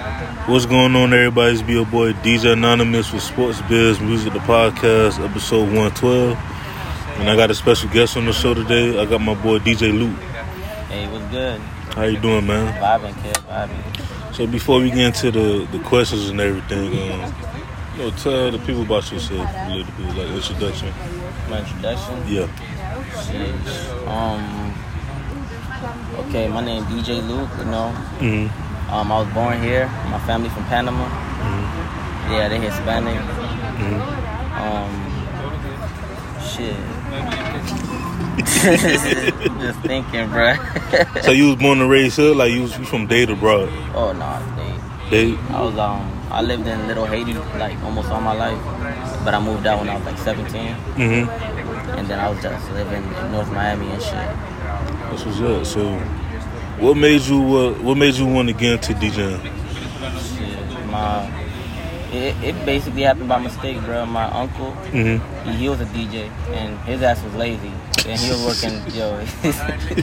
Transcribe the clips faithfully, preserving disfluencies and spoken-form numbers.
What's going on, everybody? It's be your boy D J Anonymous with Sports Biz Music, the podcast, episode one twelve. And I got a special guest on the show today. I got my boy D J Luke. Hey, what's good? How you doing, man? Vibing, kid, vibing. So before we get into the, the questions and everything, um, you know, tell the people about yourself a little bit, like introduction. My introduction? Yeah. Sheesh. Um. Okay, my name D J Luke. You know. Mm-hmm. Um, I was born here. My family from Panama. Mm-hmm. Yeah, they Hispanic. Mm-hmm. Um. Shit. Just thinking, bruh. So you was born and raised here? Like you was you from Dade or Broad? Oh no, Dade. Dade. I was um. I lived in Little Haiti like almost all my life, but I moved out when I was like seventeen. Mm-hmm. And then I was just living in North Miami and shit. That's what's up. So, what made you uh, what made you want to get into DJing? Shit, my it, it basically happened by mistake, bro. My uncle, Mm-hmm. he, he was a D J, and his ass was lazy, and he was working, yo. His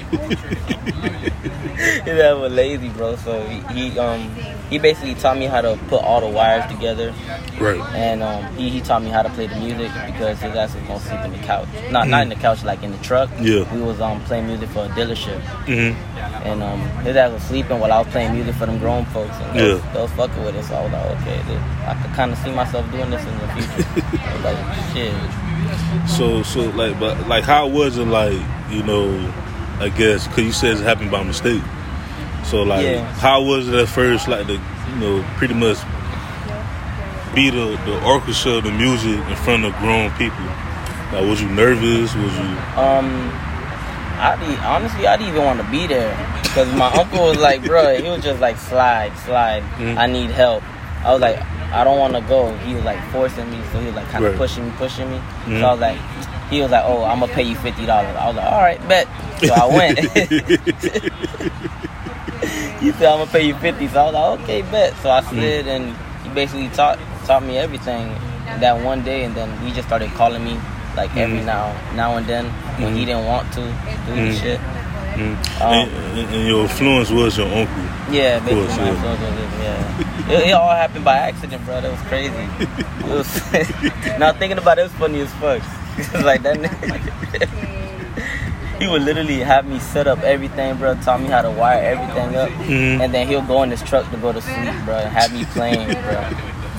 ass was lazy, bro. So he, he um he basically taught me how to put all the wires together. Right. And um, he, he taught me how to play the music because his ass was gonna sleep in the couch. Not mm-hmm. not in the couch, like in the truck. Yeah. We was um playing music for a dealership. Mm-hmm. And um, his ass was sleeping while I was playing music for them grown folks. And they, Yeah. was, they was fucking with it. So I was like, okay, this, I could kind of see myself doing this in the future. I was like, shit. So so like but like how was it like, you know, I guess because you said it happened by mistake. So like Yeah. how was it at first, like the you know pretty much be the, the orchestra, the music in front of grown people? Like, was you nervous? Was you? Um, I honestly, I didn't even want to be there because my uncle was like, bro, he was just like, slide, slide. Mm-hmm. I need help. I was like, I don't want to go. He was like forcing me, so he was like kind of Right. pushing me, pushing me. Mm-hmm. So I was like, he was like, oh, I'm gonna pay you fifty dollars. I was like, all right, bet. So I went. He said, I'm gonna pay you fifty. So I was like, okay, bet. So I slid, mm-hmm. and he basically taught taught me everything that one day, and then he just started calling me like every mm-hmm. now now and then when mm-hmm. he didn't want to do mm-hmm. the shit. Mm-hmm. Um, and, and your influence was your uncle. Yeah, basically course, my yeah. influence was him, yeah. it, it all happened by accident, bro. That was crazy. It was now thinking about it, it was funny as fuck. It was like that nigga. He would literally have me set up everything, bro. Taught me how to wire everything up, mm-hmm. and then he'll go in his truck to go to sleep, bro, and have me playing, bro.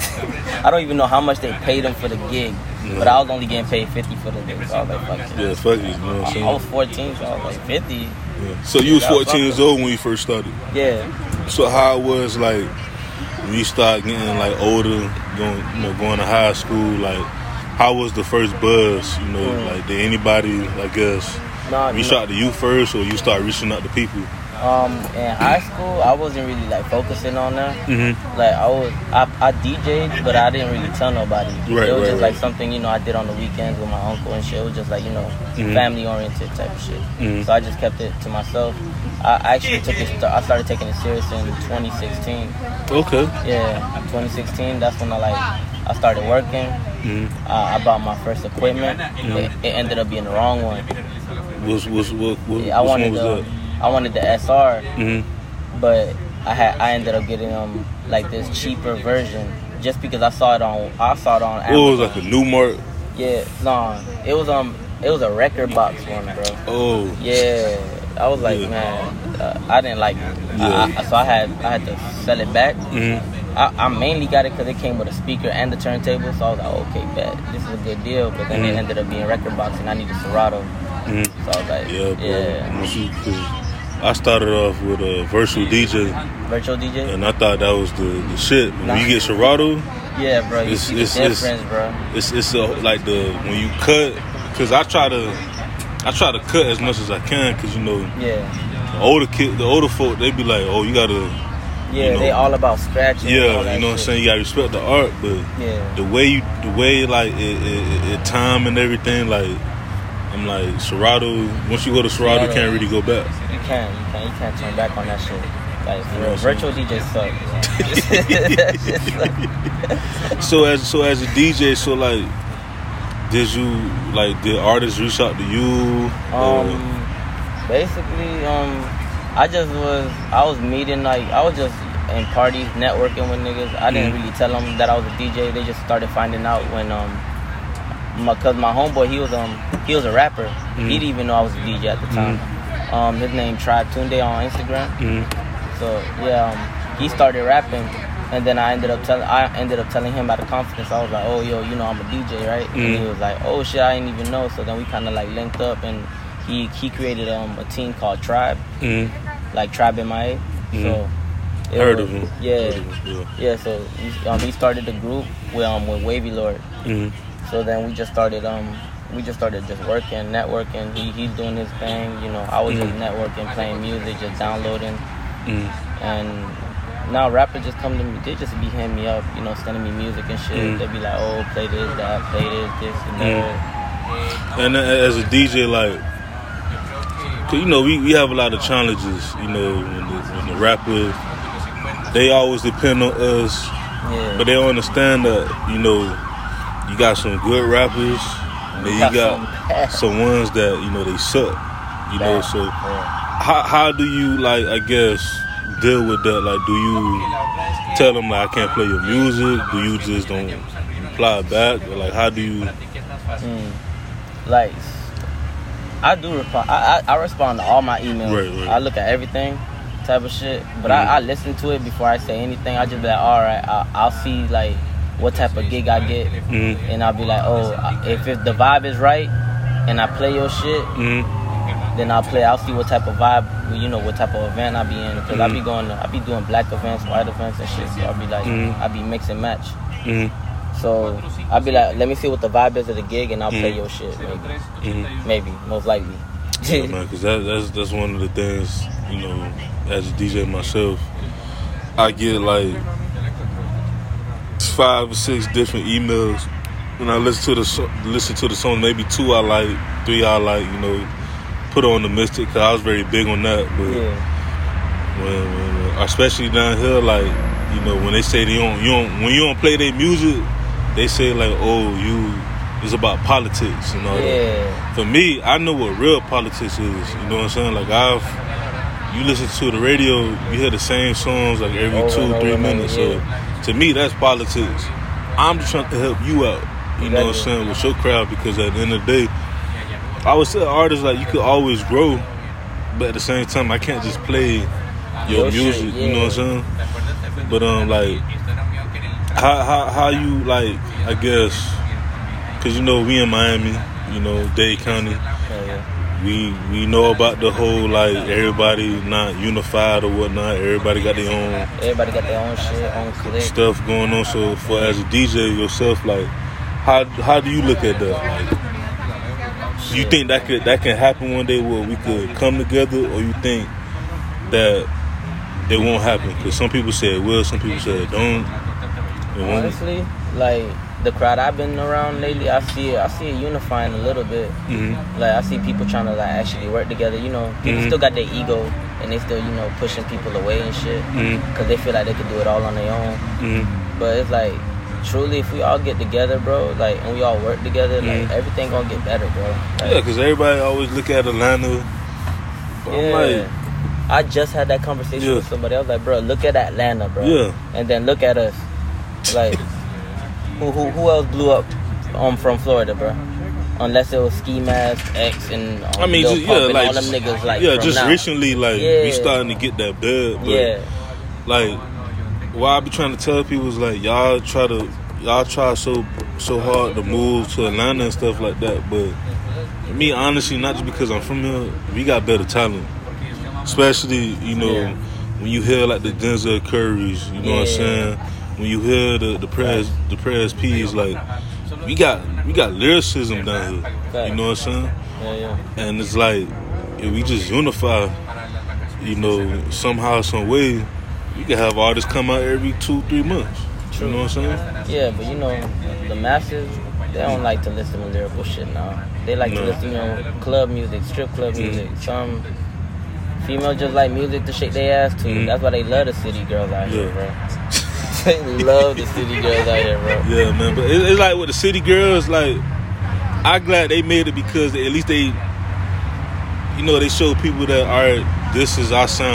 I don't even know how much they paid him for the gig, yeah. but I was only getting paid fifty for the gig, so I was like, fuck it. Yeah, fuck it, you know what I'm saying? I was fourteen, so I was like, fifty. Yeah. So you was fourteen years old when you first started? Yeah. So how it was like when you start getting like older, going you know going to high school? Like how was the first buzz? You know, mm. like did anybody, I guess, nah, reach no. out to you first, or you start reaching out to people? Um, in high school, I wasn't really like focusing on that. Mm-hmm. Like I was, I, I D J'd, but I didn't really tell nobody. Right, it was right, just right. like something, you know, I did on the weekends with my uncle and shit. It was just like, you know, mm-hmm. family oriented type of shit. Mm-hmm. So I just kept it to myself. I actually took it. I started taking it serious in twenty sixteen. Okay. Yeah, twenty sixteen. That's when I like I started working. Mm-hmm. Uh, I bought my first equipment. Mm-hmm. It, it ended up being the wrong one. Was was what? what Yeah, I which wanted one was the that? I wanted the S R. Mm-hmm. But I had I ended up getting um like this cheaper version just because I saw it on I saw it on Amazon. Oh, it was like a Newmark. Yeah, no, it was um it was a record box one, bro. Oh. Yeah, I was like, yeah. man, uh, I didn't like it. Yeah. I, I, so I had I had to sell it back. Mm-hmm. I, I mainly got it because it came with a speaker and the turntable. So I was like, okay, bet this is a good deal. But then mm-hmm. it ended up being record box, and I needed Serato. Mm-hmm. So I was like, yeah, bro. yeah. See, 'cause I started off with a virtual D J. Virtual D J? And I thought that was the, the shit. But nah. When you get Serato, yeah, bro, you it's, see it's, the difference, it's, bro. It's it's a, like the when you cut, because I try to I try to cut as much as I can, because you know, yeah, the older kid, the older folk, they be like, oh, you gotta, yeah, you know, they all about scratching. Yeah, and all that you know what I'm shit. saying. You gotta respect the art, but yeah, the way you, the way like it, it, it time and everything, like. I'm like, Serato, once you go to Serato, you can't really go back. You can't, you can't, you can't turn back on that shit. Like, for real, virtual D Js suck. so as so as a D J, so like, did you, like, did artists reach out to you? Um, basically, um, I just was, I was meeting, like, I was just in parties, networking with niggas. I didn't Mm. really tell them that I was a D J. They just started finding out when um, my, cause my homeboy he was um he was a rapper. Mm. He didn't even know I was a D J at the time. Um, his name Tribe Tunde on Instagram. Mm. So yeah, um, he started rapping, and then I ended up telling I ended up telling him out of confidence. I was like, oh yo, you know I'm a D J, right? And Mm. he was like, oh shit, I didn't even know. So then we kind of like linked up, and he he created um a team called Tribe, Mm. like Tribe M I A. Mm. So it Heard was- of him. Yeah, Heard of him, yeah. yeah. So he, um, he started the group with um with Wavy Lord. Mm. So then we just started um we just started just working, networking. He he's doing his thing, you know. I was just Mm. networking, playing music, just downloading, Mm. and now rappers just come to me. They just be hitting me up, you know, sending me music and shit. Mm. They be like, oh, play this, that, play this, this and that. And as a D J, like, 'cause, you know, we, we have a lot of challenges. You know, when the, when the rappers, they always depend on us, Yeah. but they don't understand that, you know, you got some good rappers, and then you Got got some bad. some ones that, you know, they suck. You know, Bad. so Yeah. how how do you, like, I guess, deal with that? Like, do you tell them, like, I can't play your music? Do you just don't reply back? Or, like, how do you... Mm. Like, I do respond. I, I I respond to all my emails. Right, right. I look at everything, type of shit. But Mhm. I, I listen to it before I say anything. I just be like, all right, I'll, I'll see like what type of gig I get, Mm. and I'll be like, oh, if it, the vibe is right, and I play your shit, Mm. then I'll play. I'll see what type of vibe, you know, what type of event I be in. Because I be Mhm. going, to, I be doing black events, white events, and shit. So I be like, Mhm. I be mix and match. Mm. So I'll be like, let me see what the vibe is of the gig, and I'll play Mhm. your shit. Maybe, Mm. maybe, most likely. Yeah, man, because that, that's that's one of the things, you know, as a D J myself, I get like five or six different emails when I listen to the so- listen to the song. Maybe two I like, three I like, you know, put on the Mystic because I was very big on that. But Yeah. when, when, when- especially down here, like, you know, when they say they don't, you don't, when you don't play their music, they say like, oh, you, it's about politics and all that. Yeah. For me, I know what real politics is. You know what I'm saying? Like, I've, you listen to the radio, you hear the same songs like every Over two, and three over and minutes. over, So to me, that's politics. I'm just trying to help you out. You know what I'm Exactly. saying? With your crowd, because at the end of the day, I would say artists like you could always grow, but at the same time, I can't just play your, Your shit, music. You know what I'm yeah. saying? But um, like, how how how you like? I guess, cause you know we in Miami, you know Dade County. Yeah, yeah. We we know about the whole like everybody not unified or whatnot. Everybody got their own Everybody got their own shit, own clique. stuff going on. So for as a D J yourself, like how how do you look at that? Like, you think that could that can happen one day where we could come together, or you think that it won't happen? Because some people say it will, some people say it don't. It won't. Honestly, like the crowd I've been around lately, I see it. I see it unifying a little bit. Mhm. Like I see people trying to like actually work together. You know, people Mhm. still got their ego, and they still you know pushing people away and shit Mhm. because they feel like they could do it all on their own. Mhm. But it's like, truly, if we all get together, bro, like, and we all work together, like, Mhm. everything gonna get better, bro. Like, Yeah, because everybody always look at Atlanta. But I'm yeah. like, I just had that conversation Yeah. with somebody. I was like, bro, look at Atlanta, bro. Yeah. And then look at us. Like, who who who else blew up um from Florida, bro? Unless it was Ski Mask, X, and um, I mean, Lil just, Pump yeah, and like, all them just, niggas, like, yeah, from just now. recently, like, Yeah. we starting to get that bad. But, Yeah. like, what I be trying to tell people is, like, y'all try to, y'all try so so hard to move to Atlanta and stuff like that. But me, honestly, not just because I'm from here, we got better talent. Especially, you know, Yeah. when you hear, like, the Denzel Currys, you know what I'm Yeah. saying? When you hear the the Prez the Prez P's, like, we got we got lyricism down here. You know what I'm saying? Yeah, yeah. And it's like, if we just unify, you know, somehow, some way, we can have artists come out every two, three months. True. You know what I'm saying? Yeah, but you know, the masses, they don't like to listen to lyrical shit now. They like No. to listen to, you know, club music, strip club Mhm. music. Some females just like music to shake their ass to. Mhm. That's why they love the city girls out here, Yeah. bro. They love the city girls out here, bro. Yeah, man. But it, it's like with the city girls, like, I'm glad they made it because at least they, you know, they show people that, all right, this is our sound.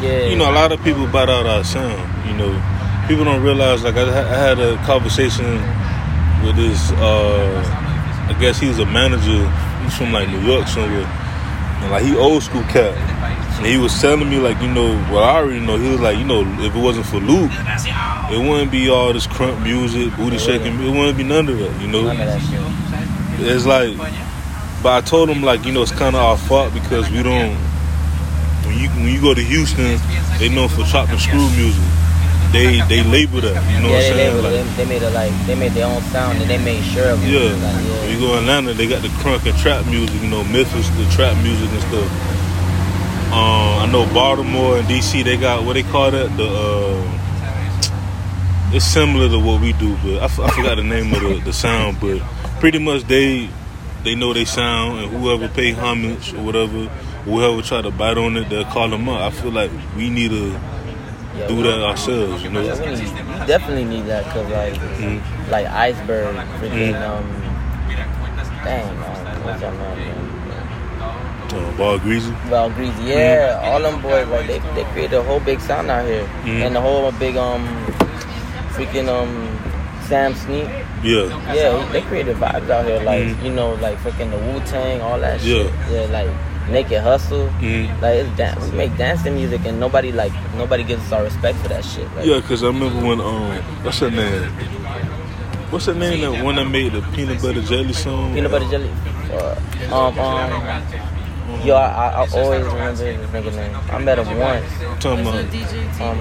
Yeah. You know, a lot of people bite out our sound. You know, people don't realize. Like I, I had a conversation with this. Uh, I guess he's a manager. He's from like New York somewhere. And like he old school cat. And he was telling me like, you know, well I already know. He was like, you know, if it wasn't for Luke, it wouldn't be all this crunk music, booty shaking. It wouldn't be none of that. You know. None of that shit. It's like, but I told him like, you know, it's kind of our fault because we don't. When you when you go to Houston, they know for chop and screw music. They they label that, you know yeah, what I'm saying? Label, like, they, they made it like they made their own sound and they made sure of it. Yeah. Like, yeah. When you go to Atlanta, they got the crunk and trap music. You know, Memphis, the trap music and stuff. Um, I know Baltimore and D C, they got what they call that. The uh, it's similar to what we do, but I, f- I forgot the name of the, the sound. But pretty much they they know they sound, and whoever pay homage or whatever, whoever try to bite on it, they'll call them up. I feel like we need to Yeah, do that ourselves, you know. Yeah, we, need, we definitely need that because like Mm-hmm. like Iceberg, freaking Mhm. um, dang, um, what's that man? Uh, Ball Greasy. Val Greasy, yeah, all them boys like they they created a whole big sound out here, Mhm. and the whole big um, freaking um, Sam Sneak. Yeah. Yeah, they created vibes out here, like Mhm. you know, like freaking the Wu Tang, all that Yeah. shit. Yeah, like Naked Hustle. Mhm. Like it's dan- we make dancing music, and nobody like nobody gives us our respect for that shit. Like, Yeah, because I remember when, um, what's her name? What's her name? That one that made the peanut butter jelly song? Peanut butter jelly. Uh, um, um, yo, I, I, I always remember this nigga name. I met him once. I'm talking about. Um,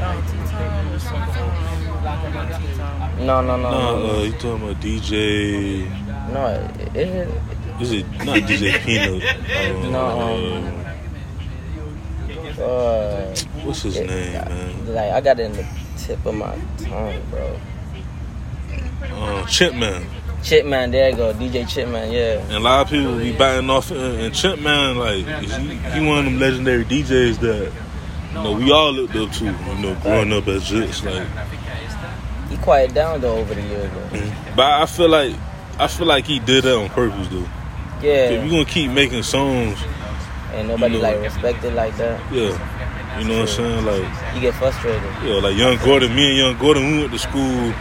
no, no, no, Nah, no. uh, you talking about D J? No, it, it, Is it not D J Peanut? Um, No, um, uh, what's his it- name, man? like I got it in the tip of my tongue, bro. Uh, Chipman. Chipman, there you go, D J Chipman, yeah. And a lot of people be biting off. And, and Chipman, like, he, he one of them legendary D Js that, you know, we all looked up to, you know, growing up as jits, like. He quieted down though over the years, though. But I feel like, I feel like he did that on purpose, though. Yeah. If you gonna keep making songs, And nobody you know, like respected like that. yeah, you know what I'm saying, like. You get frustrated. Yeah, like Young Gordon, me and Young Gordon, we went to school.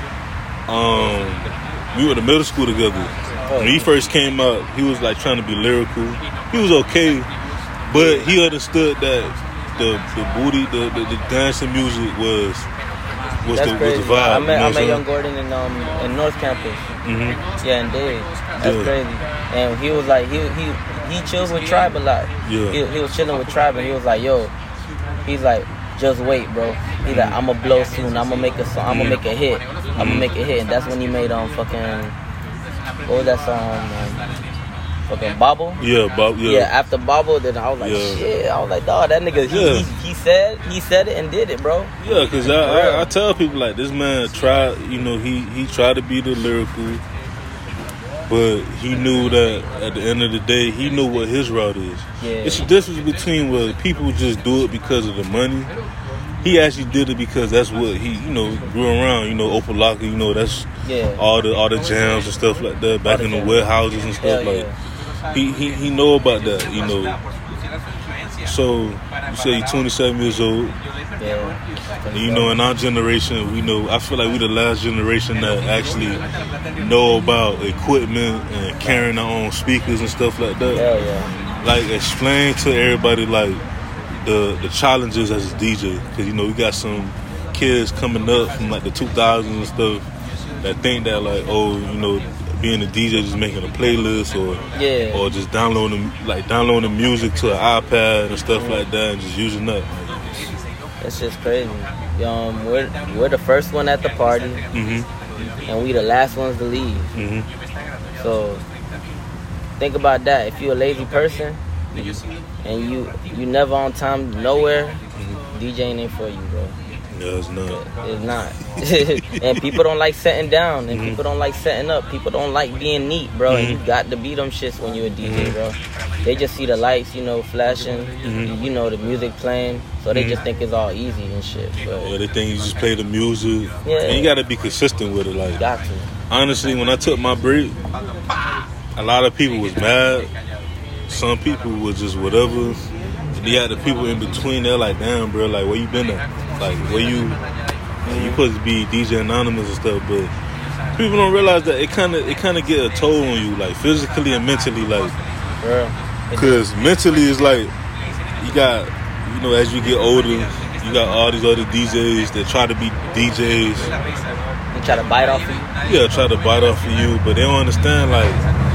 Um, we went to middle school together. When he first came out, he was like trying to be lyrical. He was okay, but he understood that the the booty, the the, the dancing music was was That's the crazy. was the vibe. I you met know I what met I'm Young Gordon in um in North Campus. hmm Yeah, in Dade. That's Yeah. crazy. And he was like he he he chills with Tribe a lot. Yeah. He, he was chilling with Tribe and he was like, yo, he's like, just wait, bro. He's like, I'ma blow soon. I'ma make a song. I'ma make a hit. I'ma make a hit. And that's when he made um fucking what was that song? Um, fucking Bobble. Yeah, Bob. Yeah. Yeah, After Bobble, then I was like, Yeah. shit. I was like, dog, that nigga. He, Yeah. he he said he said it and did it, bro. yeah. Because I, I I tell people like this man tried. You know, he he tried to be the lyrical, but he knew that at the end of the day, he knew what his route is. Yeah. It's the difference between where people just do it because of the money. He actually did it because that's what he, you know, grew around. You know, Opalaka, you know, that's Yeah. all the all the jams and stuff like that back All the in the jams. warehouses and stuff. Hell Like he, he he know about that, you know. So you say you're twenty-seven years old. Yeah. And, you know, in our generation, we know. I feel like we the last generation that actually know about equipment and carrying our own speakers and stuff like that. Hell yeah. Like, explain to everybody like the the challenges as a D J, because you know we got some kids coming up from like the two thousands and stuff that think that like, oh, you know, being a D J just making a playlist or Yeah. or just downloading like downloading music to an iPad and stuff like that and just using that. That's just crazy. Um, we're we're the first one at the party, Mm-hmm. and we the last ones to leave. Mm-hmm. So think about that. If you're a lazy person and you you never on time nowhere, Mm-hmm. DJing ain't for you, bro. Yeah, it's not. It's not. And people don't like setting down, and Mhm. people don't like setting up. People don't like being neat, bro. And you Mhm. got to be them shits when you're a D J, Mhm. bro. They just see the lights, you know, flashing, Mhm. you know, the music playing, so they Mhm. just think it's all easy and shit. But Yeah, they think you just play the music. Yeah. And you gotta be consistent with it. you Like, got to. honestly, when I took my break, a lot of people was mad. Some people was just whatever. And you had the people in between. They're like, damn, bro, like where you been at? Like where you? Mm-hmm. You supposed to be D J Anonymous and stuff, but people don't realize that it kind of it kind of get a toll on you, like physically and mentally, like. Because mentally it's like you got, you know, as you get older, you got all these other D Js that try to be D Js. They try to bite off of you? Yeah, try to bite off of you, but they don't understand, like,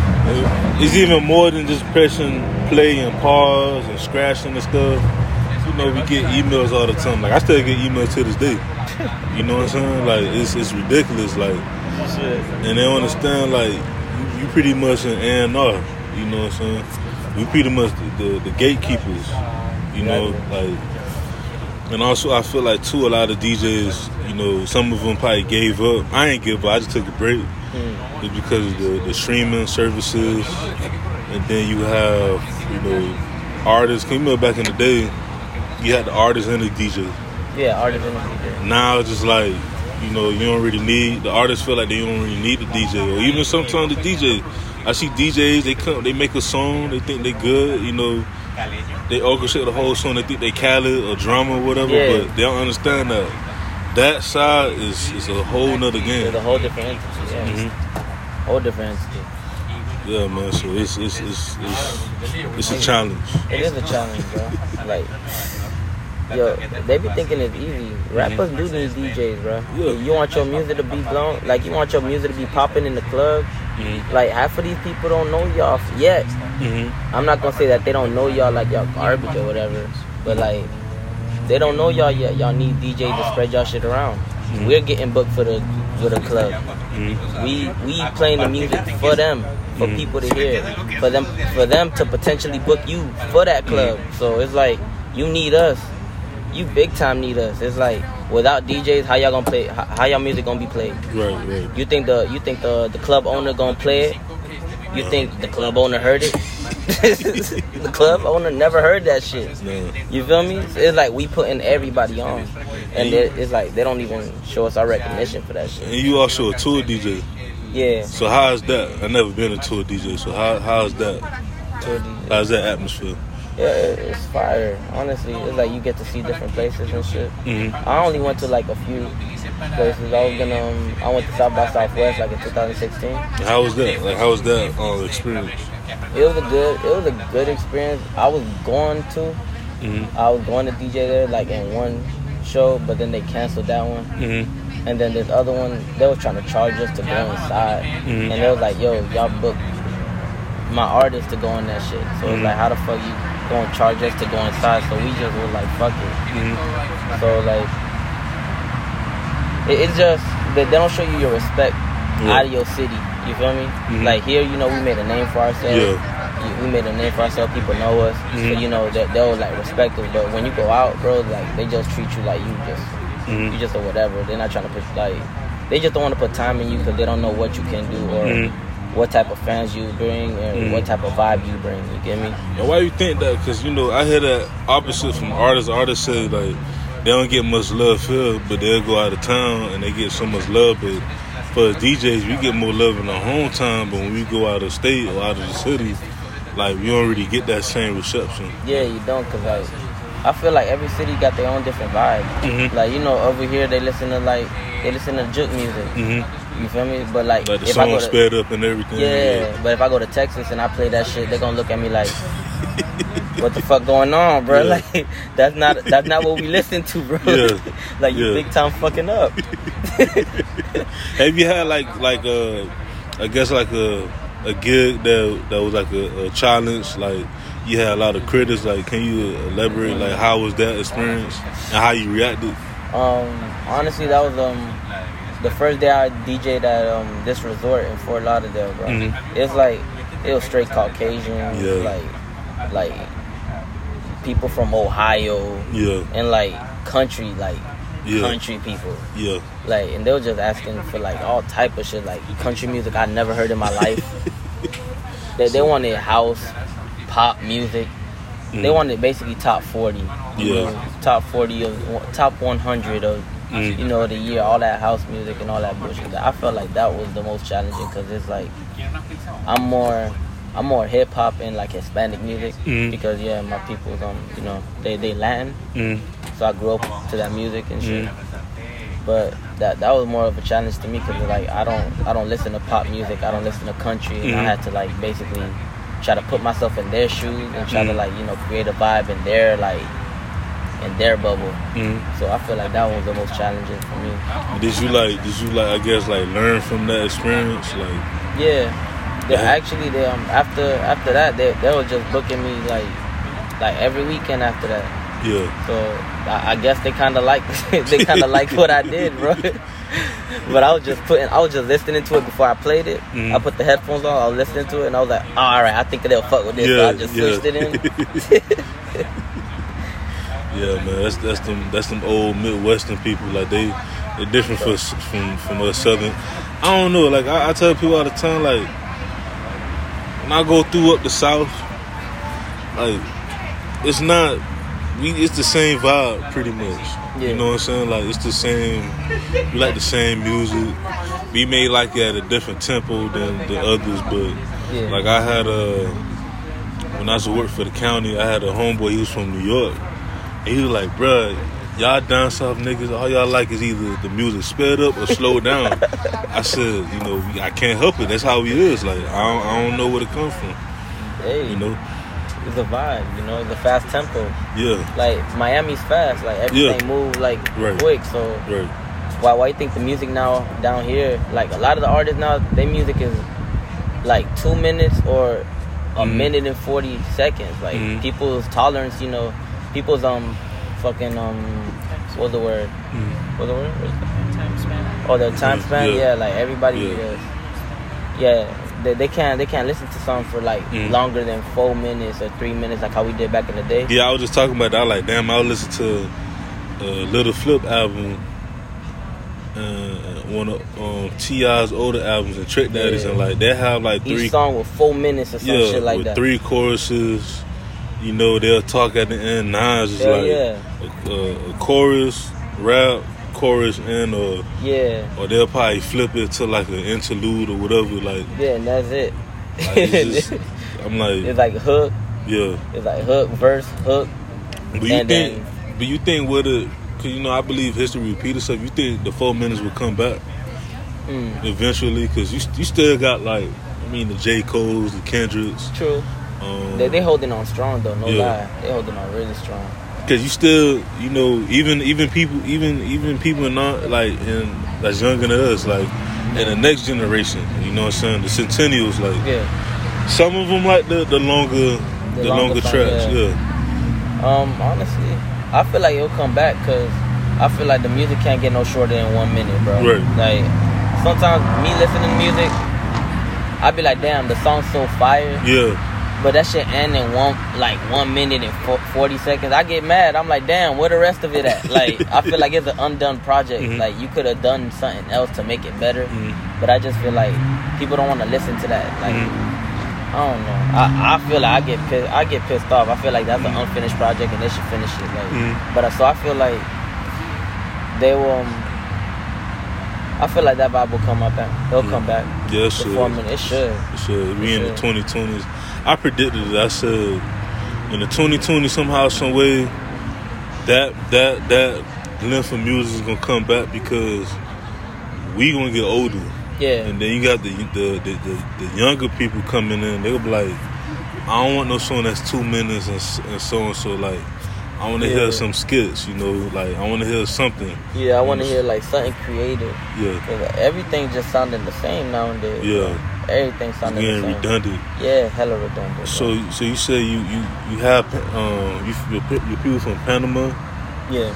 it's even more than just pressing play and pause and scratching and stuff. You know, we get emails all the time. Like, I still get emails to this day. You know what I'm saying? Like, it's it's ridiculous, like, and they don't understand, like, you, you pretty much an A and R. You know what I'm saying? We pretty much the, the, the gatekeepers, you know, like, and also I feel like too, a lot of D Js, you know, some of them probably gave up. I ain't give up, I just took a break. Mm. It's because of the, the streaming services, and then you have, you know, artists. Can you remember back in the day, you had the artists and the D Js? Yeah, artists and the D Js. Now it's just like, you know, you don't really need, the artists feel like they don't really need the D J, or even sometimes the D J. I see D Js, they come, they make a song, they think they good, you know, they orchestrate the whole song, they think they Khaled or drama or whatever, yeah. But they don't understand that that side is, is a whole nother game. It's a whole different entity, yeah. Mm-hmm. Whole different entity. Yeah, man, so it's, it's, it's, it's, it's a challenge. It is a challenge, bro. Like, yo, they be thinking it's easy. Rappers mm-hmm. do need D Js, bro. Yeah. You want your music to be blown, like you want your music to be popping in the club. Mm-hmm. Like, half of these people don't know y'all yet. Mm-hmm. I'm not gonna say that they don't know y'all like y'all garbage or whatever, but like, they don't know y'all yet. Y'all need D Js to spread y'all shit around. Mm-hmm. We're getting booked for the for the club. Mm-hmm. We we playing the music for them, for mm-hmm. people to hear, for them for them to potentially book you for that club. Mm-hmm. So it's like, you need us. You big time need us. It's like, without D Js, how y'all gonna play? How, how y'all music gonna be played? Right, right. You think the you think the the club owner gonna play it? You no. think the club owner heard it? The club owner never heard that shit. No. You feel me? It's like we putting everybody on, and, and it's like they don't even show us our recognition for that shit. And you also a tour D J. Yeah. So how is that? I never been a tour D J. So how how is that? Tour D J. How's that atmosphere? Yeah, it's fire. Honestly, it's like you get to see different places and shit. Mm-hmm. I only went to like a few places. I was gonna, um, I went to South by Southwest like in two thousand sixteen. How was that? Like, how was that um, experience? It was a good, it was a good experience. I was going to, mm-hmm. I was going to D J there like in one show, but then they canceled that one. Mm-hmm. And then this other one, they was trying to charge us to go inside, mm-hmm. and they was like, "Yo, y'all booked my artist to go in that shit." So mm-hmm. it's like, how the fuck you gonna charge us to go inside? So we just was like, fuck it. Mm-hmm. So like, it, it's just they, they don't show you your respect yeah. out of your city. You feel me? Mm-hmm. Like here, you know, we made a name for ourselves. Yeah. We made a name for ourselves. People know us, mm-hmm. so you know that they, they'll like respect us. But when you go out, bro, like they just treat you like you just mm-hmm. you just a whatever. They're not trying to put like they just don't want to put time in you because they don't know what you can do or. Mm-hmm. what type of fans you bring and mm. what type of vibe you bring, you get me? And why you think that? Because, you know, I hear that opposite from artists. Artists say, like, they don't get much love here, but they'll go out of town and they get so much love. But for D Js, we get more love in our hometown, but when we go out of state or out of the city, like, we don't really get that same reception. Yeah, you don't, because, like, I feel like every city got their own different vibe. Mm-hmm. Like, you know, over here, they listen to, like, they listen to juke music. Mm-hmm. You feel me? But like, like the if song I go to, sped up and everything. Yeah, yeah, but if I go to Texas and I play that shit, they're gonna look at me like, "What the fuck going on, bro?" Yeah. Like, that's not that's not what we listen to, bro. Yeah. Like, you yeah. big time fucking up. Have you had like like uh, I guess like a a gig that that was like a, a challenge? Like, you had a lot of critics. Like, can you elaborate? Like, how was that experience and how you reacted? Um, honestly, that was um. the first day I D J'd at um, this resort in Fort Lauderdale, bro. Mm-hmm. It's like, it was straight Caucasian, yeah. like, like people from Ohio, yeah, and like country, like yeah. country people, yeah. Like, and they were just asking for like all type of shit, like country music I never heard in my life. they they wanted house, pop music. Mm. They wanted basically top forty, yeah, you know, top forty of top one hundred of. Mm. You know, the year, all that house music and all that bullshit. I felt like that was the most challenging because it's like, I'm more I'm more hip hop and like Hispanic music mm. because yeah, my people's um you know they they Latin, mm. so I grew up to that music and shit. Mm. But that that was more of a challenge to me because like I don't I don't listen to pop music, I don't listen to country, and mm. I had to like basically try to put myself in their shoes and try mm. to like you know create a vibe in their like in their bubble. mm. So I feel like that was the most challenging for me. Did you like? Did you like? I guess like learn from that experience, like yeah. They Yeah. actually they um after after that they they were just booking me like like every weekend after that. yeah. So I, I guess they kind of like they kind of liked what I did, bro. But I was just putting I was just listening to it before I played it. Mm. I put the headphones on, I was listening to it, and I was like, oh, all right, I think they'll fuck with this. Yeah, So I just yeah. switched it in. Yeah, man, that's that's them that's them old Midwestern people. Like they they're different for, from from us Southern. I don't know. Like I, I tell people all the time, like when I go through up the South, like it's not we. It's the same vibe, pretty much. Yeah. You know what I'm saying? Like it's the same. We like the same music. We may like it at a different tempo than the others, but Yeah. like I had a when I was working for the county, I had a homeboy. He was from New York. And he was like, bruh, y'all down south niggas, all y'all like is either the music sped up or slowed down. I said, you know, I can't help it. That's how we is. Like, I don't, I don't know where it comes from. Hey, You know? it's a vibe. You know, it's a fast tempo. Yeah, Like Miami's fast. Like everything Yeah. moves like Right. quick. So right. why why you think the music now down here? Like a lot of the artists now, their music is like two minutes or a Mhm. minute and forty seconds. Like Mhm. people's tolerance, you know, people's um fucking um what's the word? Mm. What's the word? Oh, their time Yeah, span. yeah. Yeah, like everybody. Yeah. Is, yeah, they, they can't they can't listen to something for like Mhm. longer than four minutes or three minutes, like how we did back in the day. Yeah, I was just talking about that. I was like, damn, I would listen to a Little Flip album, uh, one of um, T I's older albums and Trick Daddies, Yeah. and like they have like three Each song with four minutes or some yeah, shit like with that. three choruses. You know, they'll talk at the end. Nas is Hell like yeah. a, a, a chorus, rap, chorus, and uh, Yeah, or they'll probably flip it to like an interlude or whatever. Like, yeah, and that's it. like it's just, I'm like, It's like hook. yeah. It's like hook, verse, hook. But you And think, then- but you think with it, cause you know I believe history repeats itself. You think the four minutes will come back Mm, eventually? Cause you you still got like, I mean, the J. Cole's, the Kendricks. true. Um, They they holding on strong though, no Yeah. lie. They holding on really strong. Cause you still, you know, even even people, even even people not like in that's younger than us, like in the next generation. You know what I'm saying? The centennials, like Yeah. some of them like the the longer the, The longer, longer song, tracks. yeah. Yeah. Um, honestly, I feel like it'll come back because I feel like the music can't get no shorter than one minute, bro. Right. Like sometimes me listening to music, I be like, damn, the song's so fire. Yeah. But that shit end in one like one minute and fo- forty seconds. I get mad. I'm like, damn, where the rest of it at? Like, I feel like it's an undone project. Mhm. Like, you could have done something else to make it better. Mhm. But I just feel like people don't want to listen to that. Like, Mhm. I don't know. I, I feel like I get pissed. I get pissed off. I feel like that's an unfinished project and they should finish it. Like, Mhm. but uh, so I feel like they will. Um, I feel like that vibe will come up. And it'll come back. Yeah, it The should. four minutes. It should. It should. We It in the should. twenty twenties. I predicted it. I said in the twenty twenties somehow, some way, that that that length of music is gonna come back because we gonna get older. Yeah. And then you got the the, the, the, the younger people coming in. They'll be like, I don't want no song that's two minutes and, s- and so and so. Like, I want to Yeah. hear some skits, you know. Like, I want to hear something. Yeah, I want to hear like something creative. Yeah, Cause everything just sounding the same nowadays. yeah. Everything It's sounding getting the same. redundant. Yeah, hella redundant. So, so you say you you you have um you your, pe- your people from Panama, yeah.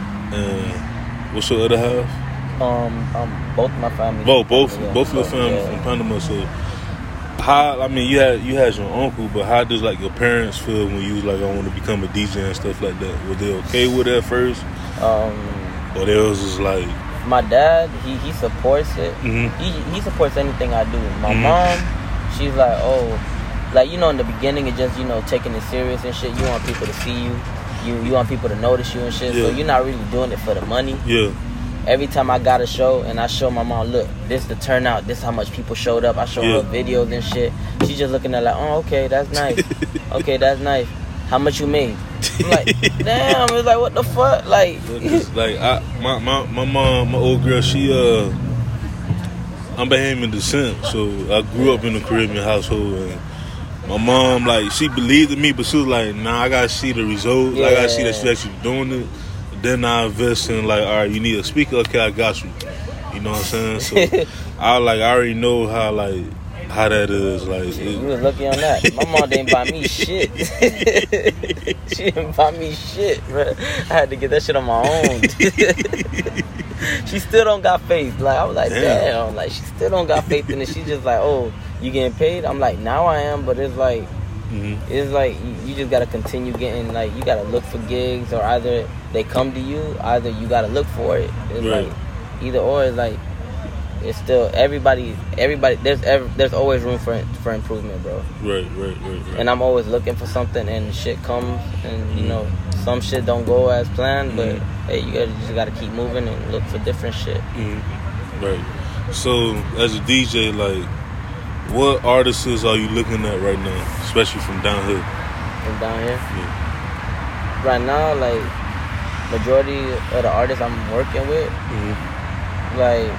and what's your other half? Um, um, both my family. Both, both, Yeah, both your both, family yeah. from Panama. So, how? I mean, you had you had your uncle, but how does like your parents feel when you was like, I want to become a D J and stuff like that? Were they okay with it at first, Um, or they was just like, my dad, he he supports it. Mhm. He he supports anything I do. My Mhm. mom, she's like, oh, like you know, in the beginning, it's just you know taking it serious and shit. You want people to see you. You you want people to notice you and shit. So Yeah. you're not really doing it for the money. yeah, every time I got a show and I show my mom, look, this the turnout, this how much people showed up. I show Yeah. her videos and shit. She's just looking at like, oh, okay, that's nice. Okay, that's nice. How much you made? I'm like, damn. It's like, what the fuck? Like, It's like I, my, my my mom, my old girl, she uh, I'm Bahamian descent, so I grew up in a Caribbean household, and my mom, like, she believed in me, but she was like, nah, I gotta see the results. I gotta see that she's actually doing it. Then I invest in, like, all right, you need a speaker, okay, I got you. You know what I'm saying? So I like I already know how like how that is. Like you it, was lucky on that. My mom didn't buy me shit. She didn't buy me shit, bro. I had to get that shit on my own. She still don't got faith. Like I was like, damn. damn. Like she still don't got faith in it. She just like, oh, you getting paid? I'm like, now I am, but it's like, mm-hmm. it's like you, you just gotta continue getting. Like you gotta look for gigs, or either they come to you, either you gotta look for it. It's right. like either or. It's like it's still everybody. Everybody there's every, there's always room for for improvement, bro. Right, right, right, right. And I'm always looking for something, and shit comes, and you know some shit don't go as planned, but mm-hmm. hey, you gotta you just gotta keep moving and look for different shit. Mm-hmm. Right. So as a D J, like, what artists are you looking at right now, especially from down here? From down here? Yeah. Right now, like, majority of the artists I'm working with, mm-hmm. like,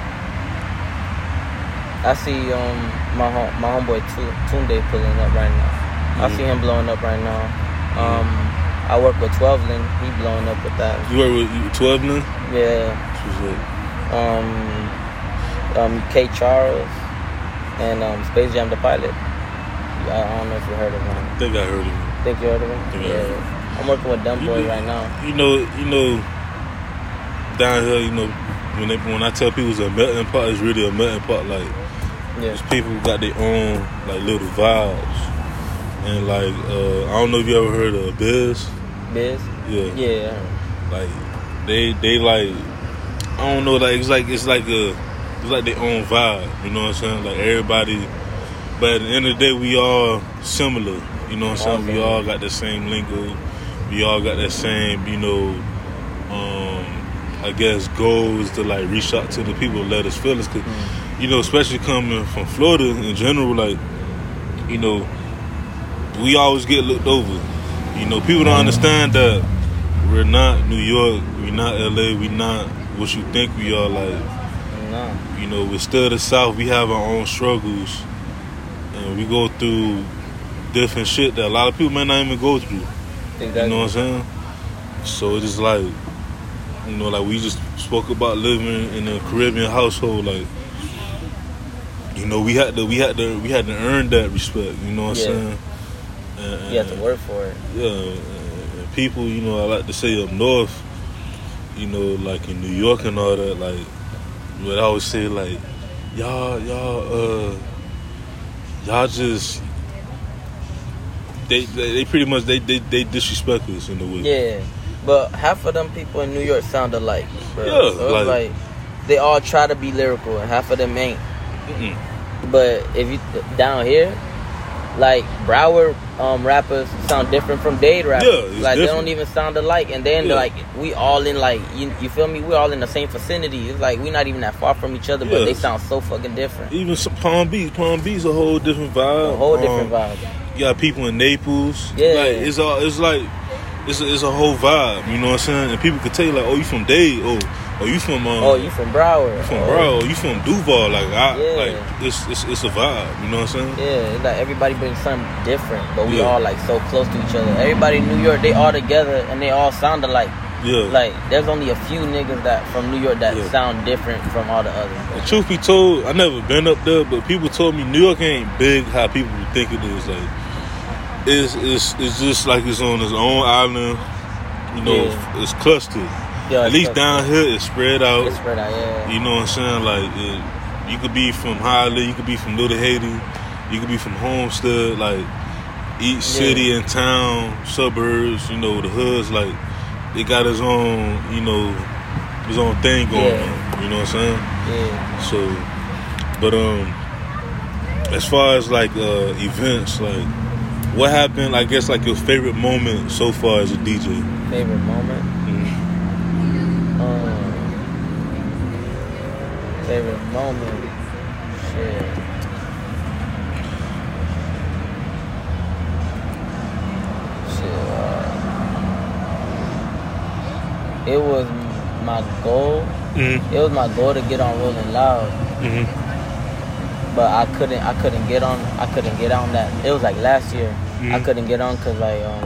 I see um my home, my homeboy Tunde pulling up right now. Mm-hmm. I see him blowing up right now. Um, mm-hmm. I work with Twelveland. He blowing up with that. You work with Twelveland? Yeah. Um, um, K Charles and um, Space Jam the Pilot. I don't know if you heard of him. I think I heard of him. Think you heard of him? I think yeah. I heard of him. I'm working with them boys right now. You know, you know, down here, you know, when they when I tell people it's a melting pot, it's really a melting pot. Like, yeah. these people got their own like little vibes, and like uh, I don't know if you ever heard of Biz. Biz. Yeah. Yeah. Like they they like I don't know, like it's like it's like a it's like their own vibe. You know what I'm saying? Like everybody, but at the end of the day, we all similar. You know what I'm saying? We all got the same lingo. We all got that same, you know, um, I guess goals to like reach out to the people, let us feel us. Cause, mm-hmm. you know, especially coming from Florida in general, like, you know, we always get looked over. You know, people don't understand that we're not New York, we're not L A, we're not what you think we are. Like, no. You know, we're still the South. We have our own struggles, and we go through different shit that a lot of people may not even go through. Exactly. You know what I'm saying? So it's just like, you know, like we just spoke about living in a Caribbean household. Like, you know, we had to, we had to, we had to earn that respect. You know what I'm yeah. saying? And, you have to work for it. Yeah, and people, you know, I like to say up north, you know, like in New York and all that. Like, what I always say, like, y'all, y'all, uh, y'all just. They, they they pretty much they, they, they disrespect us in a way. Yeah, but half of them people in New York sound alike, bro. Yeah, so like, like they all try to be lyrical, and half of them ain't. Mm-mm. But if you down here, like Broward um, rappers sound different from Dade rappers. Yeah, like different. They don't even sound alike, and then yeah. like we all in like you, you feel me? We're all in the same vicinity. It's like we're not even that far from each other, but yes. they sound so fucking different. Even some Palm Beach, Palm Beach, a whole different vibe. A whole different um, vibe. You got people in Naples. Yeah. Like, it's all, it's like, it's a, it's a whole vibe, you know what I'm saying? And people could tell you, like, oh, you from Dade, oh, oh, you from, um, oh, you from Broward. You from oh. Broward, you from Duval, like, I, yeah. like, it's, it's, it's a vibe, you know what I'm saying? Yeah, it's like everybody brings something different, but we yeah. all, like, so close to each other. Everybody in New York, they all together, and they all sound alike. Yeah. Like, there's only a few niggas that from New York that yeah. sound different from all the others. And truth be told, I never been up there, but people told me New York ain't big how people think it is. Like, it's it's it's just like it's on its own island. You know, yeah. it's clustered. Yeah, At least clustered. down here, it's spread out. It's spread out, yeah. You know what I'm saying? Like, it, you could be from Hialeah, you could be from Little Haiti, you could be from Homestead. Like, each city yeah. and town, suburbs, you know, the hoods, like, it got its own, you know, its own thing going yeah. on. You know what I'm saying? Yeah. So, but um, as far as like uh, events, like, what happened? I guess like your favorite moment so far as a D J. Favorite moment. Mm-hmm. Um, favorite moment. Shit. Shit. Uh, it was my goal. Mm-hmm. It was my goal to get on Rolling Loud. Mm-hmm. But I couldn't. I couldn't get on. I couldn't get on that. It was like last year. Mm-hmm. I couldn't get on because like um.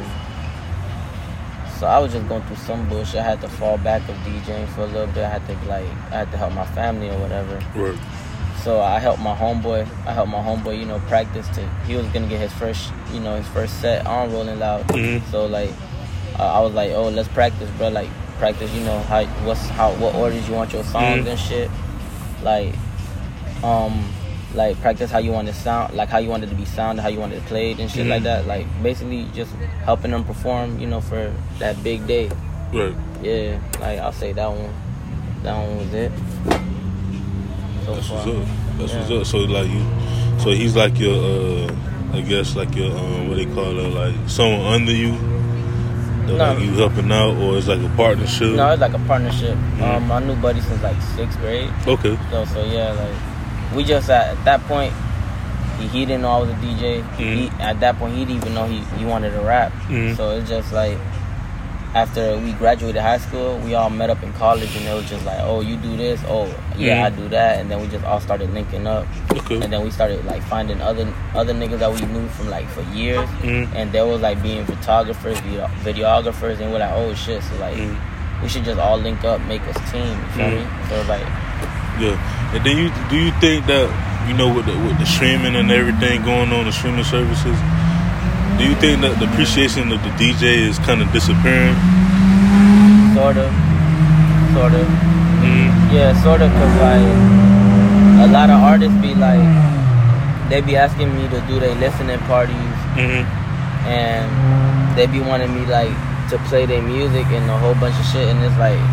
So I was just going through some bullshit. I had to fall back of DJing for a little bit. I had to like. I had to help my family or whatever. Right. So I helped my homeboy. I helped my homeboy. You know, practice to. He was gonna get his first. You know, his first set on Rolling Loud. Mm-hmm. So like, uh, I was like, oh, let's practice, bro. Like practice. You know how what's how what orders you want your songs Mm-hmm. and shit. Like, um. Like practice how you want to sound, like how you wanted to be sounded, how you wanted to play it and shit Mm-hmm. like that. Like basically just helping them perform, you know, for that big day. Right. Yeah, like I'll say that one. That one was it. So That's far. what's up. That's Yeah. what's up. So like you, so he's like your, uh, I guess like your, um, what they call it, like someone under you. That No. like you helping out, or it's like a partnership. No, it's like a partnership. Mm-hmm. Um, I knew Buddy since like sixth grade. Okay. So so yeah, like we just at, at that point. He, he didn't know I was a D J. Mm-hmm. He, at that point, he didn't even know he, he wanted to rap. Mm-hmm. So it's just like, after we graduated high school, we all met up in college, and it was just like, oh, you do this, oh, yeah, Mhm. I do that, and then we just all started linking up, Okay. and then we started like finding other other niggas that we knew from like for years, Mhm. and they was like being photographers, video- videographers, and we're like, oh shit, so like Mhm. we should just all link up, make us team, you feel Mhm. me? So like, Yeah. And then you do you think that, you know, with the, with the streaming and everything going on, the streaming services, do you think that the appreciation of the D J is kind of disappearing? sort of, sort of. Mm-hmm. Yeah, sort of, cause like a lot of artists be like, they be asking me to do their listening parties, Mm-hmm. and they be wanting me like to play their music and a whole bunch of shit, and it's like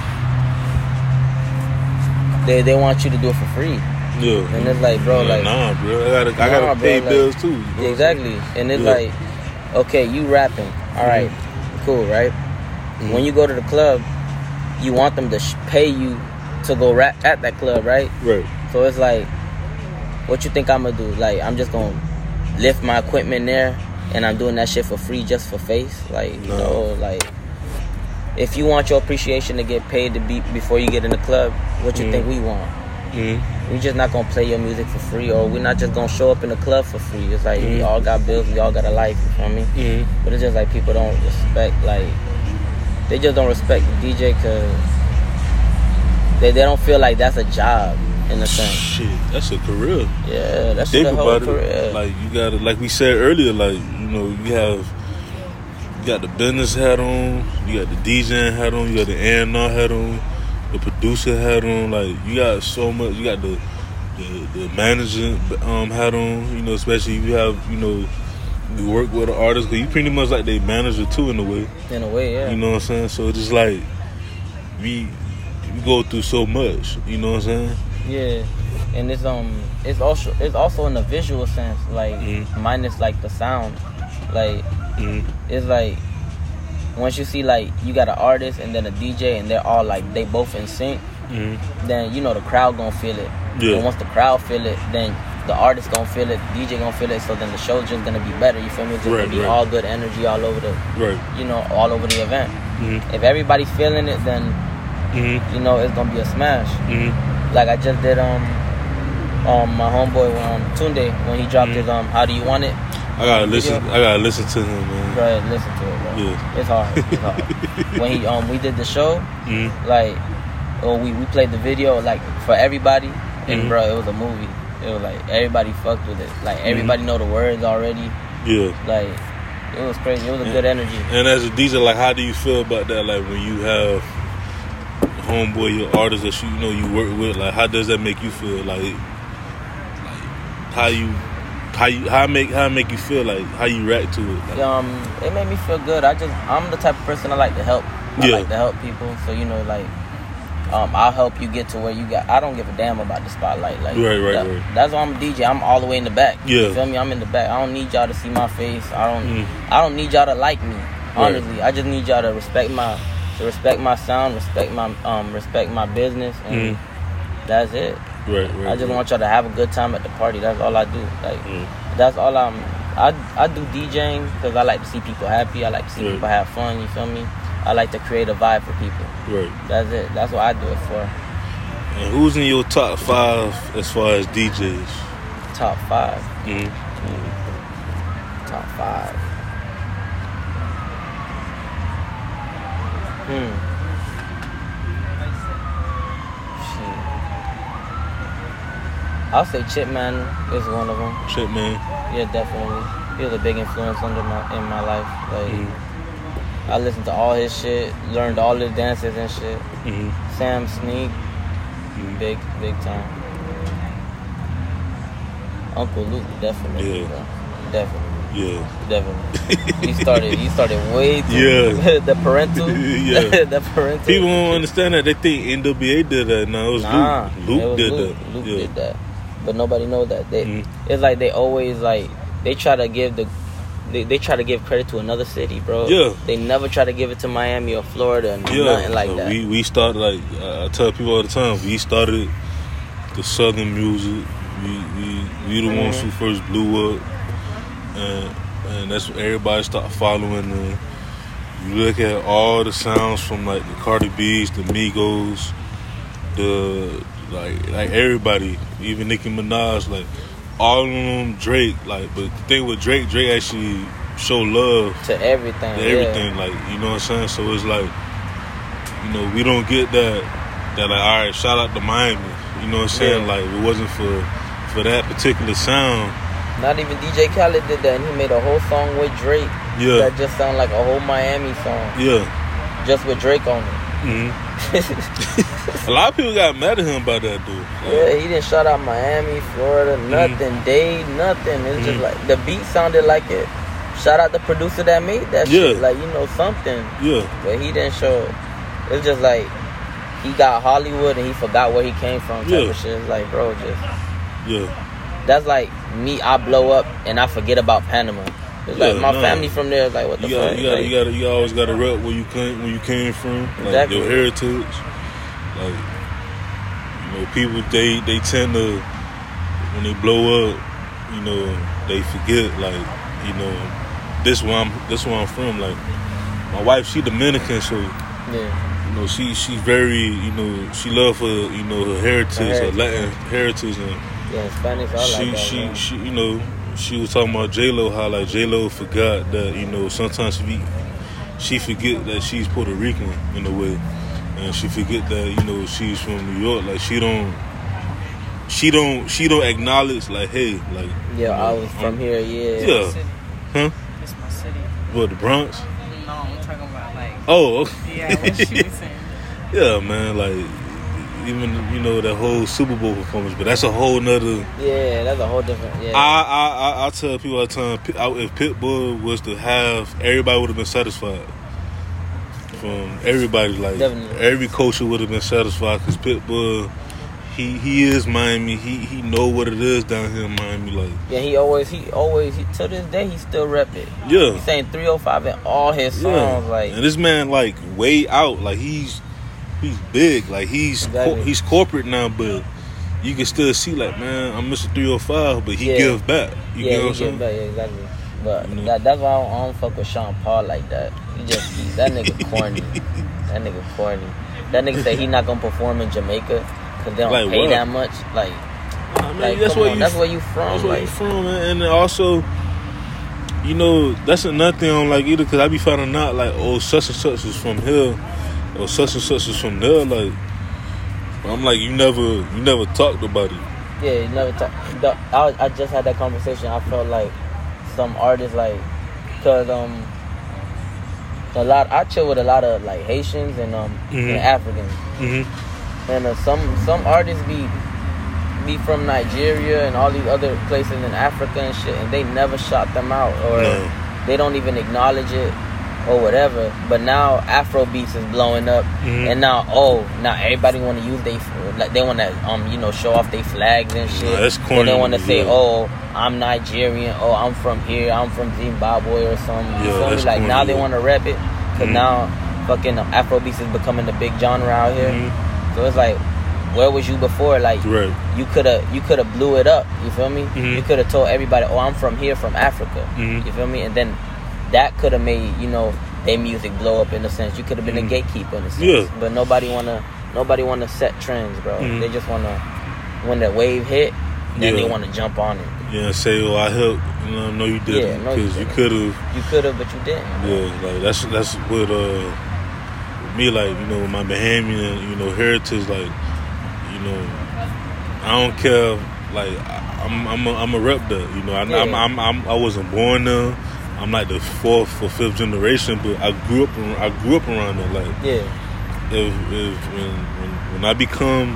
they they want you to do it for free, Yeah. and it's like, bro, Yeah, like nah, bro. I gotta, I Nah, gotta bro, pay like- bills too. You know what I'm exactly, and it's Yeah. like, okay, you rapping, all right, cool, right? Mm-hmm. When you go to the club, you want them to sh- pay you to go rap at that club, right? saying? Right. So it's like, what you think I'm gonna do? Like, I'm just gonna lift my equipment there, and I'm doing that shit for free just for face? Like, No. no, like, if you want your appreciation to get paid to be before you get in the club, what you Mhm. think we want? Mm-hmm. We just not gonna play your music for free, or we're not just gonna show up in the club for free. It's like, we Mhm. all got bills, we all got a life, you feel me? Mm-hmm. But it's just like people don't respect, like, they just don't respect the D J because they, they don't feel like that's a job in a sense. Shit, that's a career. Yeah, that's Think the whole about career. it. Like you gotta, like we said earlier, like, you know, you have, you got the business hat on, you got the DJing hat on, you got the A and R hat on, the producer hat on. Like you got so much. You got the the, the managing um, hat on. You know, especially if you have, you know, you work with an artist, because you pretty much like they manager too in a way. In a way, yeah. You know what I'm saying? So it's just like we we go through so much. You know what I'm saying? Yeah, and it's um, it's also it's also in a visual sense, like Mhm. minus like the sound, like Mm-hmm. it's like once you see like you got an artist and then a D J and they're all like they both in sync, Mm-hmm. then you know the crowd gonna feel it. Yeah. And once the crowd feel it, then the artist gonna feel it, D J gonna feel it. So then the show's just gonna be better. You feel me? It's just Right, gonna be right. all good energy all over the, Right. you know, all over the event. Mm-hmm. If everybody's feeling it, then Mm-hmm. you know it's gonna be a smash. Mm-hmm. Like I just did um um my homeboy um Tunde when he dropped Mhm. his um How Do You Want It? I gotta listen. Video. I gotta listen to him, man. Go ahead, listen to it, bro. Yeah. It's hard. It's hard. When he um we did the show, Mm-hmm. like oh we, we played the video like for everybody, and Mhm. bro, it was a movie. It was like everybody fucked with it. Like everybody know the words already. Yeah. Like it was crazy. It was a Yeah. good energy. And as a D J, like, how do you feel about that? Like, when you have homeboy, your artist that you, you know you work with, like, how does that make you feel? Like, like how you, how you, how make how it make you feel? Like, how you react to it? Like, Um, it made me feel good. I just I'm the type of person I like to help. I Yeah. like to help people. So you know, like, um, I'll help you get to where you got. I don't give a damn about the spotlight. Like, Right, right, that- right. That's why I'm a D J. I'm all the way in the back. Yeah. You feel me? I'm in the back. I don't need y'all to see my face. I don't. Mm. I don't need y'all to like me. Right. Honestly, I just need y'all to respect my, to respect my sound, respect my um, respect my business, and Mm. That's it. Right, right. I just right. want y'all to have a good time at the party. That's all I do. Like, Mm. that's all I'm. I I do DJing because I like to see people happy. I like to see Right. people have fun. You feel me? I like to create a vibe for people. Right. That's it. That's what I do it for. And who's in your top five as far as D Js? Top five. Mm. Top five. Hmm. Shit. I'll say Chipman is one of them. Shit, man. Yeah, definitely. He was a big influence under my in my life. Like, Mm. I listened to all his shit, learned all his dances and shit. Mm-hmm. Sam Sneak, Mm. big, big time. Uncle Luke, definitely, Yeah. bro. Definitely, Yeah. definitely. he started, he started way too. Yeah. the parental. Yeah. the parental. People don't understand that. They think N W A did that. No, it was Nah, Luke. Luke it was did Luke. that. Luke yeah. did that, but nobody know that. They, Mhm. It's like they always like they try to give the. They, they try to give credit to another city, bro. Yeah. They never try to give it to Miami or Florida and Yeah, nothing like so that. We we started like uh, I tell people all the time. We started the Southern music. We we we the ones Mhm. who first blew up, and and that's what everybody started following. And you look at all the sounds from like the Cardi B's, the Migos, the like like everybody, even Nicki Minaj, like all of them, Drake. Like, but the thing with Drake, Drake actually show love To everything. to yeah. everything, like, you know what I'm saying? So it's like, you know, we don't get that, that like, all right, shout out to Miami, you know what I'm saying? Yeah. Like, it wasn't for for that particular sound. Not even D J Khaled did that, and he made a whole song with Drake Yeah, that just sounded like a whole Miami song, yeah. just with Drake on it. hmm A lot of people got mad at him about that, dude. Like, Yeah, he didn't shout out Miami, Florida, nothing, Dade, nothing. It's just Mhm. like the beat sounded like it. Shout out the producer that made that shit, Yeah. like, you know, something. yeah, But he didn't show. It's just like he got Hollywood and he forgot where he came from. Type Yeah. of shit. It's like, bro, just yeah. that's like me. I blow up and I forget about Panama. It's Yeah, like my nah. family from there is like, what the You got, fuck? you got, Like, you got, you always got to rep where you came, where you came from, like Exactly. your heritage. Like, you know, people they they tend to when they blow up, you know, they forget, like, you know, this where I'm, this where I'm from. Like, my wife, she Dominican, so yeah, you know, she she very, you know, she love her, you know, her heritage, her, heritage. Latin heritage, and yeah, Spanish, all she like that. she man. she you know, she was talking about J Lo, how like J Lo forgot that, you know, sometimes she she forget that she's Puerto Rican in a way, and she forget that, you know, she's from New York. Like, she don't she don't she don't acknowledge, like, hey, like, Yeah, you know, I was from I'm- here. Yeah, Yeah, City. huh? It's my city. What, the Bronx? No, I'm talking about like. Oh, okay. Yeah, what she was saying. Yeah, man, like, even, you know, that whole Super Bowl performance, but that's a whole nother. yeah, that's a whole different. Yeah, I, I I I tell people all the time, Pit- I- if Pitbull was to have, everybody would have been satisfied. From everybody, like, Definitely. every culture would have been satisfied, because Pitbull, he he is Miami. He he know what it is down here in Miami. Like, yeah. He always, he always, he, to this day, he still rep it. yeah, He's saying three oh five in all his yeah. songs. Like, And this man, like, way out. Like, he's he's big. Like, he's Exactly. co- he's corporate now, but you can still see, like, man, I'm Mister three oh five, but he Yeah. give back. You yeah, get what he I'm saying? get back, yeah, exactly. But You know? that, that's why I don't, I don't fuck with Sean Paul like that. He just he, that nigga corny. That nigga corny. That nigga say he not gonna perform in Jamaica because they don't Like pay what? that much. Like, I mean, like that's come where on, you that's where you from. That's where Like, you from, man. And then also, you know, that's another thing on, like, either because I be finding out, like, oh, such and such is from here, or such and such is from there. Like, I'm like, you never, you never talked about it. yeah, you never talk. the- I, I just had that conversation. I felt like some artists, like, cause um, a lot. I chill with a lot of like Haitians and um Mhm. and Africans. Mm-hmm. And uh, some some artists be be from Nigeria and all these other places in Africa and shit, and they never shout them out, or No. they don't even acknowledge it, or whatever. But now Afro beats is blowing up, Mhm. and now oh, now everybody want to use they like they want to um you know show off their flags and shit. Nah, that's And corny, they want to say yeah. oh I'm Nigerian, oh I'm from here, I'm from Zimbabwe or something. You Yeah, feel me? that's Like corny, now they yeah. want to rep it, cause Mhm. now fucking Afro beats is becoming the big genre out here. Mhm. So it's like, where was you before? Like, Right. you could have you could have blew it up. You feel me? Mhm. You could have told everybody, oh, I'm from here, from Africa. Mhm. You feel me? And then that could have made, you know, their music blow up in a sense. You could have been Mhm. a gatekeeper in a sense. Yeah. But nobody wanna nobody wanna set trends, bro. Mhm. They just wanna, when the wave hit, then Yeah. they wanna jump on it. Yeah, say, oh, I helped. You know, no, you didn't, Yeah, no, you because you didn't. could have. You could have, but you didn't. Yeah, like that's that's what uh me, like, you know, my Bahamian, you know, heritage, like, you know, I don't care, like I- I'm I'm a, I'm a rep that, you know, I, Yeah. I'm, I'm I'm I wasn't born there. I'm like the fourth or fifth generation, but I grew up ar- I grew up around there. Like, Yeah. if if when when, when I become,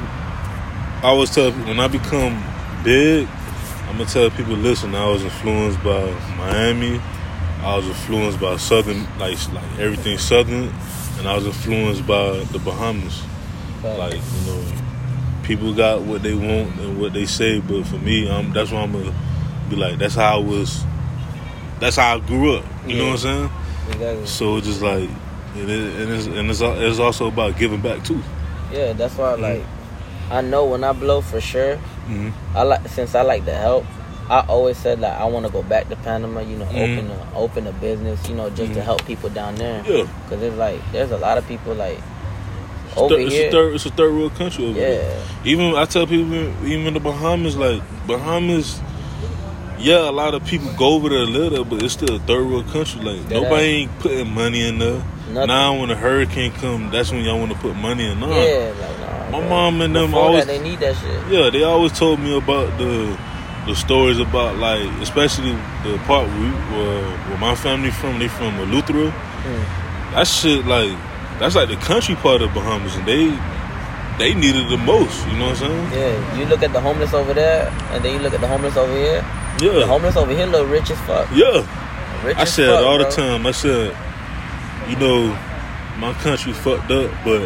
I always tell people, when I become big, I'm gonna tell people, listen, I was influenced by Miami. I was influenced by Southern, like like everything Southern, and I was influenced by the Bahamas. But, Like, you know, people got what they want and what they say, but for me, um, that's why I'm gonna be like, that's how I was, that's how I grew up. You know Yeah. what I'm saying? exactly. So it's just like, it is, and it's and it's, al- it's also about giving back too. Yeah, that's why, Mhm. like, I know when I blow for sure. Mm-hmm. I like since I like to help. I always said like I want to go back to Panama. You know, Mhm. open a open a business. You know, just to Mhm. help people down there. Yeah. Cause it's like there's a lot of people like It's, over thir- it's here. a third, it's a third world country over Yeah. there. Even I tell people, even in the Bahamas, like Bahamas, yeah, a lot of people go over there a little, but it's still a third world country. Like That nobody ass. ain't putting money in there. Nothing. Now when a hurricane come, that's when y'all want to put money in. Nah. Yeah, like nah, My bro. mom and them Before always- that, they need that shit. Yeah, they always told me about the the stories about, like, especially the part we, uh, where my family from. They from Eleuthera. Mm. That shit, like, that's like the country part of Bahamas, and they they need it the most. You know what I'm saying? Yeah, you look at the homeless over there, and then you look at the homeless over here. The Yeah, homeless over here look rich as fuck. yeah. Rich I as said fuck, all the bro. time. I said, you know, my country fucked up, but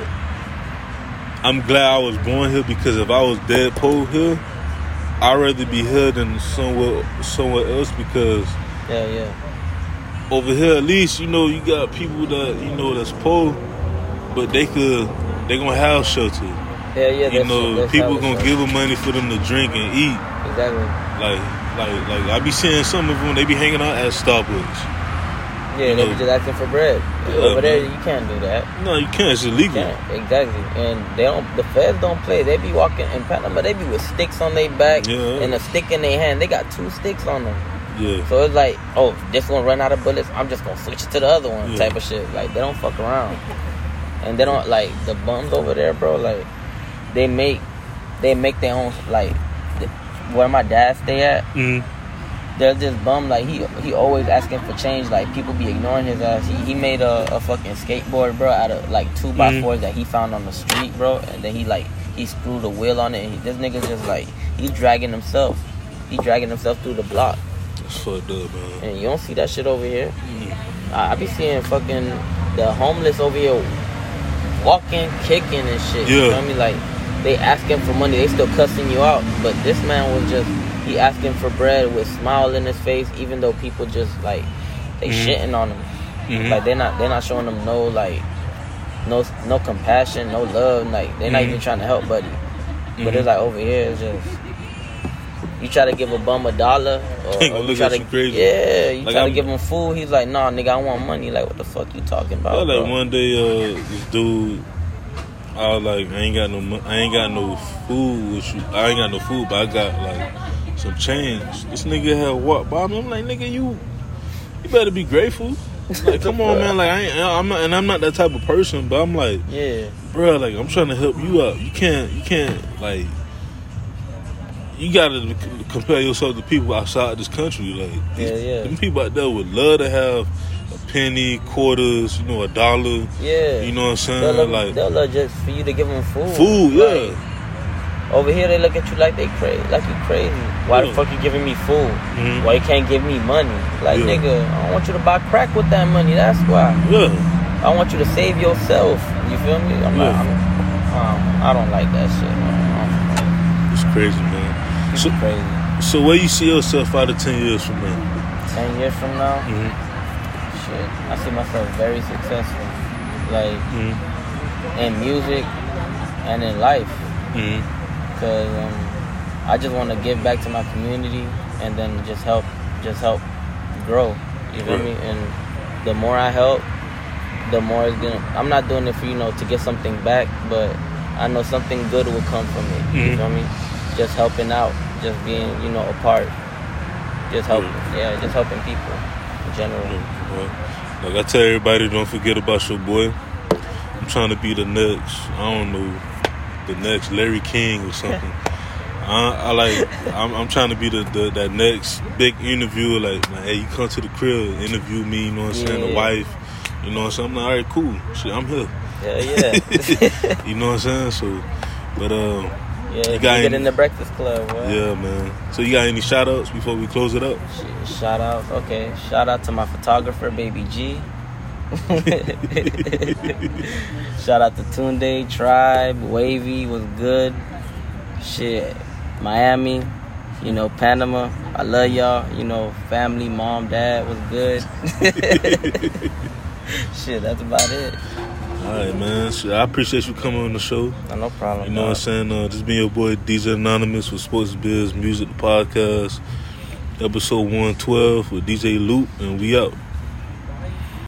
I'm glad I was born here, because if I was dead poor here, I'd rather be here than somewhere somewhere else, because Yeah, yeah. over here at least, you know, you got people that, you know, that's poor, but they could they gonna have shelter. Yeah, yeah. You that's- know, that's people how gonna it's give them money for them to drink and eat. exactly. Like like like I be seeing some of them, they be hanging out at Starbucks. Yeah, You they know. be just asking for bread. Yeah, Over there, man. you can't do that. No, you can't. It's illegal. Yeah, exactly. And they don't. The feds don't play. They be walking in Panama. They be with sticks on their back Yeah. and a stick in their hand. They got two sticks on them. Yeah. So it's like, oh, this one run out of bullets. I'm just gonna switch it to the other one, Yeah. type of shit. Like they don't fuck around. And they don't like the bums over there, bro. Like they make they make their own. Like th- where my dad stay at, Mm. there's this bum, like he he always asking for change. Like people be ignoring his ass. He, he made a, a fucking skateboard, bro, out of like two by Mhm. fours that he found on the street, bro. And then he like he screwed a wheel on it. And he, this nigga just like he dragging himself. He dragging himself through the block. It's fucked up, man. And you don't see that shit over here. Mm. I, I be seeing fucking the homeless over here walking, kicking and shit. You Yeah. know what I mean? Like they asking for money. They still cussing you out. But this man was just he asking for bread with smile in his face, even though people just like they Mhm. shitting on him. Mhm. Like they're not they're not showing them no like no no compassion, no love. Like they're not Mhm. even trying to help, buddy. But Mhm. it's like over here, it's just you try to give a bum a dollar, or, They gonna or you look try at to you crazy. yeah, you Like, try I'm- to give him food. He's like, nah, nigga, I want money. Like, what the fuck you talking I about? like bro? one day, uh, this dude, I was like, I ain't got no, mo- I ain't got no food with you. I ain't got no food, but I got like some change. This nigga had walked by me. I'm like, nigga, you, you better be grateful. Like, come on, man. Like, I ain't, I'm not, and I'm not that type of person. But I'm like, Yeah, bro, like, I'm trying to help you out. You can't, you can't, like, you gotta c- compare yourself to people outside this country. Like, these, Yeah, yeah. them people out there would love to have a penny, quarters, you know, a dollar. yeah. You know what I'm saying? They'll look, Like, they'll look just for you to give them food. food, yeah. Like, over here, they look at you like they crazy, like you crazy. Why Yeah. the fuck you giving me food? Mhm. Why you can't give me money? Like, Yeah. nigga, I don't want you to buy crack with that money. That's why. Yeah. I want you to save yourself. You feel me? I'm Yeah. like, I'm, um, I don't like that shit, man. It's crazy, man. It's So, crazy. so where you see yourself out of ten years from now? Ten years from now, Mm-hmm. shit, I see myself very successful. Like, Mm-hmm. in music and in life. Mm-hmm. Cause um, I just want to give back to my community and then just help, just help grow. You feel right. me? And the more I help, the more it's gonna. I'm not doing it for you know to get something back, but I know something good will come from it. Mm-hmm. You feel me? Just helping out, just being you know a part, just helping. Yeah, yeah just helping people in general. Mm-hmm. Like I tell everybody, don't forget about your boy. I'm trying to be the next. I don't know, the next Larry King or something. I, I like. I'm, I'm trying to be the, the that next big interviewer. Like, like, hey, you come to the crib, interview me. You know what I'm saying? Yeah. The wife. You know what I'm saying? I'm like, all right, cool. Shit, I'm here. Yeah, yeah. You know what I'm saying? So, but um, yeah, you got get in the Breakfast Club. Boy. Yeah, man. So you got any shout outs before we close it up? Shout out, okay. Shout out to my photographer, Baby G. Shout out to Tunde, Tribe, Wavy was good. Shit, Miami, you know, Panama. I love y'all. You know, family, mom, dad was good. Shit, that's about it. All right, man. Shit, I appreciate you coming on the show. No, no problem. You know what I'm saying? Uh, this being your boy D J Anonymous with Sports Biz Music, the podcast. Episode one twelve with D J Loop, and we out.